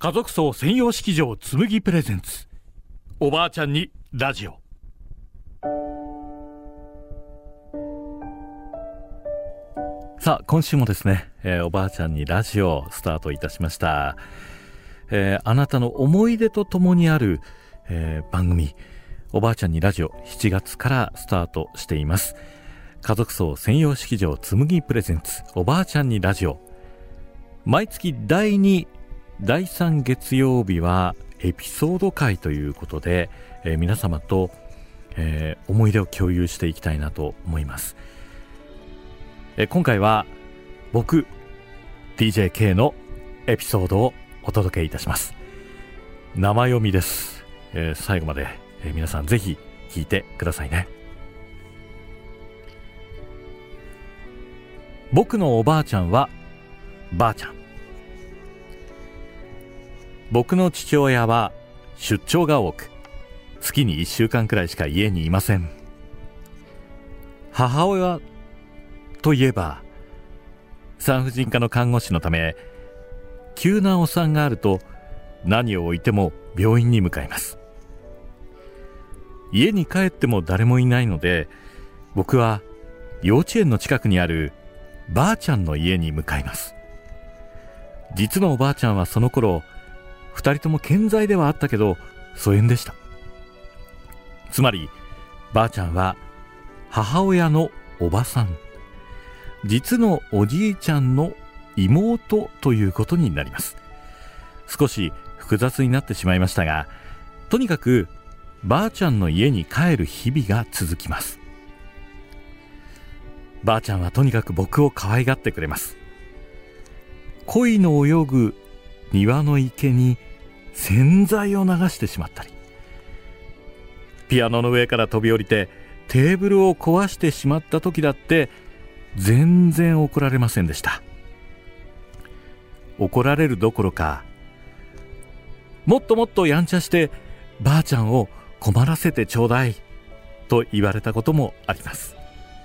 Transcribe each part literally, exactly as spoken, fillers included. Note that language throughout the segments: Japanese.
家族葬専用式場つむぎプレゼンツ、おばあちゃんにラジオ。さあ今週もですね、えー、おばあちゃんにラジオスタートいたしました。えー、あなたの思い出とともにある、えー、番組おばあちゃんにラジオ、しちがつからスタートしています。家族葬専用式場つむぎプレゼンツ、おばあちゃんにラジオ。毎月だいに、だいさん月曜日はエピソード会ということで、えー、皆様と、えー、思い出を共有していきたいなと思います。えー、今回は僕 ディージェーケー のエピソードをお届けいたします。生読みです。えー、最後まで、えー、皆さんぜひ聞いてくださいね。僕のおばあちゃんはばあちゃん。僕の父親は出張が多く、月にいっしゅうかんくらいしか家にいません。母親といえば、産婦人科の看護師のため、急なお産があると何を置いても病院に向かいます。家に帰っても誰もいないので、僕は幼稚園の近くにあるばあちゃんの家に向かいます。実のおばあちゃんはその頃、二人とも健在ではあったけど疎遠でした。つまりばあちゃんは母親のおばさん、実のおじいちゃんの妹ということになります。少し複雑になってしまいましたが、とにかくばあちゃんの家に帰る日々が続きます。ばあちゃんはとにかく僕を可愛がってくれます。鯉の泳ぐ庭の池に洗剤を流してしまったり、ピアノの上から飛び降りてテーブルを壊してしまった時だって全然怒られませんでした。怒られるどころか、もっともっとやんちゃしてばあちゃんを困らせてちょうだいと言われたこともあります。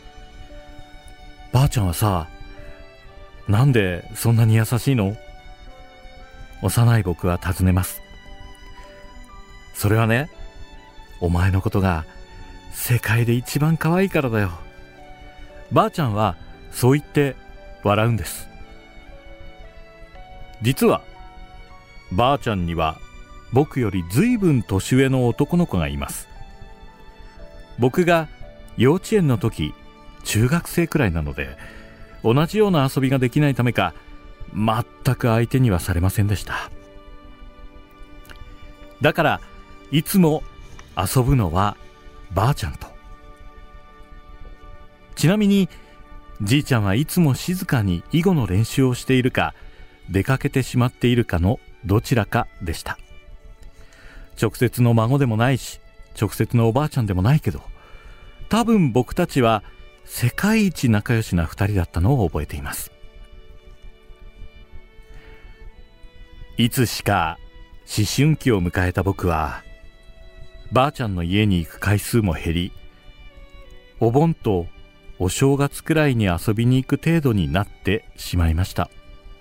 ばあちゃんはさ、なんでそんなに優しいの？幼い僕は尋ねます。それはね、お前のことが世界で一番可愛いからだよ。ばあちゃんはそう言って笑うんです。実はばあちゃんには僕よりずいぶん年上の男の子がいます。僕が幼稚園の時、中学生くらいなので、同じような遊びができないためか、全く相手にはされませんでした。だからいつも遊ぶのはばあちゃんと。ちなみにじいちゃんはいつも静かに囲碁の練習をしているか、出かけてしまっているかのどちらかでした。直接の孫でもないし、直接のおばあちゃんでもないけど、多分僕たちは世界一仲良しな二人だったのを覚えています。いつしか思春期を迎えた僕は、ばあちゃんの家に行く回数も減り、お盆とお正月くらいに遊びに行く程度になってしまいました。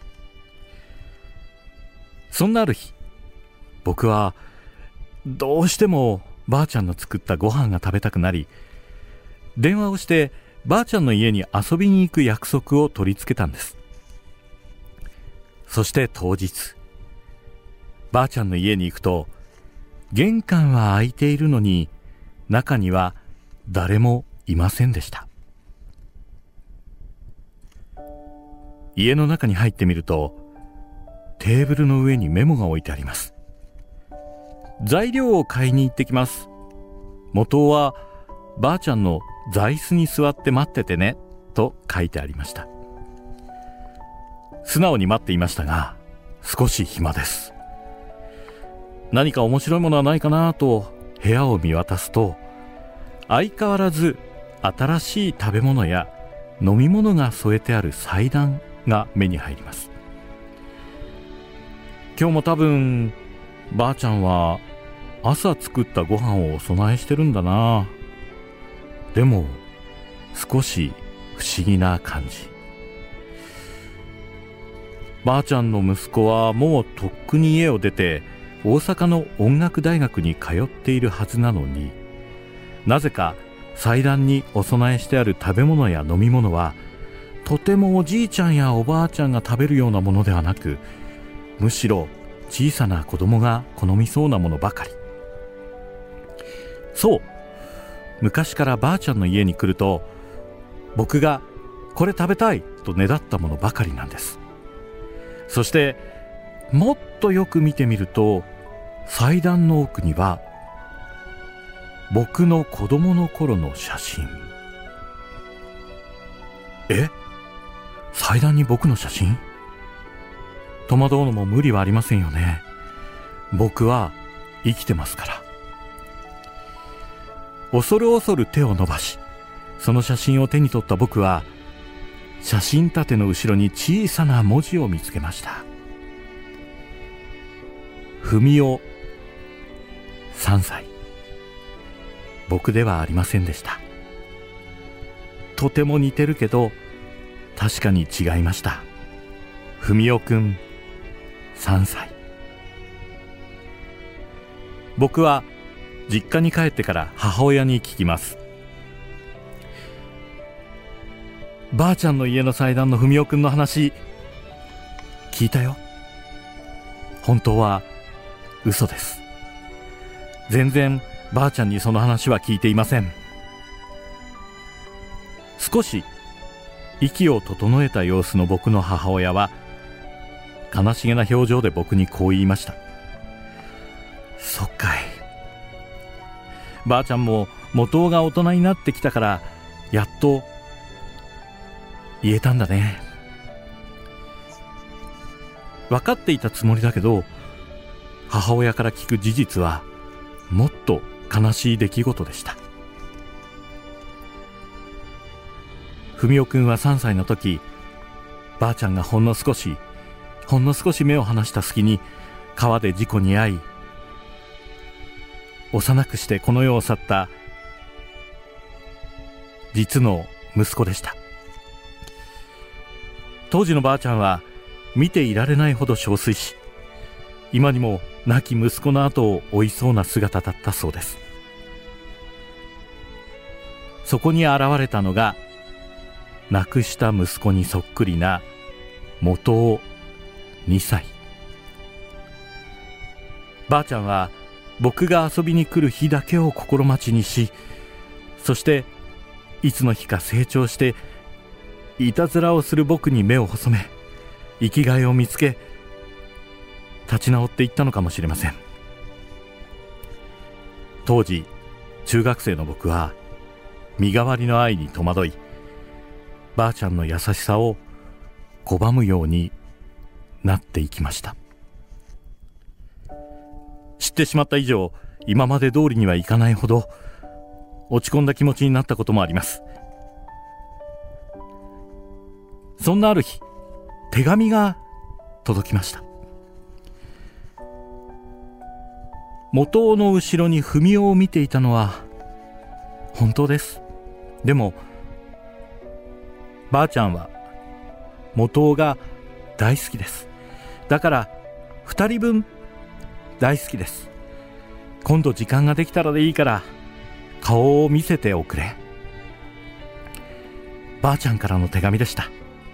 そんなある日、僕はどうしてもばあちゃんの作ったご飯が食べたくなり、電話をしてばあちゃんの家に遊びに行く約束を取り付けたんです。そして当日、ばあちゃんの家に行くと、玄関は開いているのに中には誰もいませんでした。家の中に入ってみると、テーブルの上にメモが置いてあります。材料を買いに行ってきます。元はばあちゃんの座椅子に座って待っててねと書いてありました。素直に待っていましたが、少し暇です。何か面白いものはないかなと部屋を見渡すと、相変わらず新しい食べ物や飲み物が添えてある祭壇が目に入ります。今日も多分ばあちゃんは朝作ったご飯をお供えしてるんだな。でも少し不思議な感じ。 ばあちゃんの息子はもうとっくに家を出て大阪の音楽大学に通っているはずなのに、なぜか祭壇にお供えしてある食べ物や飲み物はとてもおじいちゃんやおばあちゃんが食べるようなものではなく、むしろ小さな子供が好みそうなものばかり。そう、昔からばあちゃんの家に来ると僕がこれ食べたいとねだったものばかりなんです。そしてもっとよく見てみると、祭壇の奥には僕の子供の頃の写真。え？祭壇に僕の写真？戸惑うのも無理はありませんよね。僕は生きてますから。恐る恐る手を伸ばし、その写真を手に取った僕は、写真立ての後ろに小さな文字を見つけました。文雄さんさい。僕ではありませんでした。とても似てるけど確かに違いました。文雄くんさんさい。僕は実家に帰ってから母親に聞きます。ばあちゃんの家の祭壇の文雄くんの話聞いたよ。本当は嘘です。全然ばあちゃんにその話は聞いていません。少し息を整えた様子の僕の母親は悲しげな表情で僕にこう言いました。そっかい。ばあちゃんも元尾が大人になってきたからやっと言えたんだね。分かっていたつもりだけど、母親から聞く事実はもっと悲しい出来事でした。文雄くんはさんさいの時、ばあちゃんがほんの少しほんの少し目を離した隙に川で事故に遭い、幼くしてこの世を去った実の息子でした。当時のばあちゃんは見ていられないほど憔悴し、今にも亡き息子の後を追いそうな姿だったそうです。そこに現れたのが亡くした息子にそっくりな元尾にさい。ばあちゃんは僕が遊びに来る日だけを心待ちにし、そしていつの日か成長していたずらをする僕に目を細め、生きがいを見つけ立ち直っていったのかもしれません。当時中学生の僕は身代わりの愛に戸惑い、ばあちゃんの優しさを拒むようになっていきました。知ってしまった以上、今まで通りにはいかないほど落ち込んだ気持ちになったこともあります。そんなある日、手紙が届きました。元尾の後ろに文雄を見ていたのは本当です。でもばあちゃんは元尾が大好きです。だから二人分大好きです。今度時間ができたらでいいから顔を見せておくれ。ばあちゃんからの手紙でした。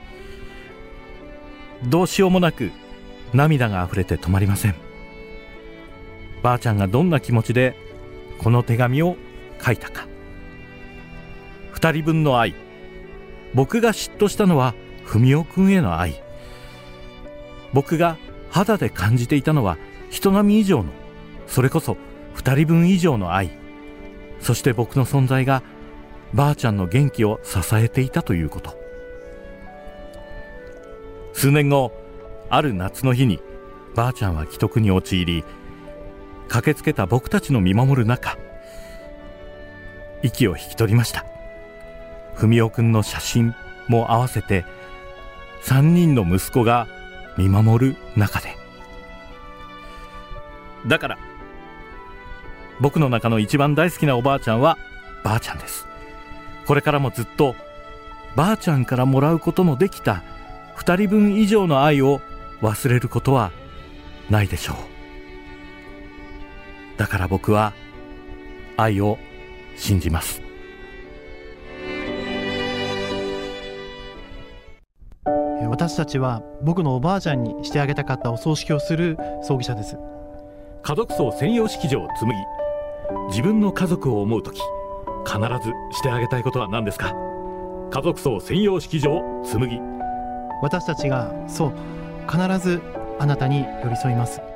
どうしようもなく涙があふれて止まりません。ばあちゃんがどんな気持ちでこの手紙を書いたか。二人分の愛。僕が嫉妬したのは文雄くんへの愛。僕が肌で感じていたのは人並み以上の、それこそ二人分以上の愛。そして僕の存在がばあちゃんの元気を支えていたということ。数年後、ある夏の日にばあちゃんは危篤に陥り、駆けつけた僕たちの見守る中、息を引き取りました。文雄くんの写真も合わせて三人の息子が見守る中で。だから僕の中の一番大好きなおばあちゃんはばあちゃんです。これからもずっとばあちゃんからもらうことのできた二人分以上の愛を忘れることはないでしょう。だから僕は愛を信じます。 私たちは僕のおばあちゃんにしてあげたかったお葬式をする葬儀社です。 家族葬専用式場紬、自分の家族を思うとき必ずしてあげたいことは何ですか？家族葬専用式場紬。 私たちがそう必ずあなたに寄り添います。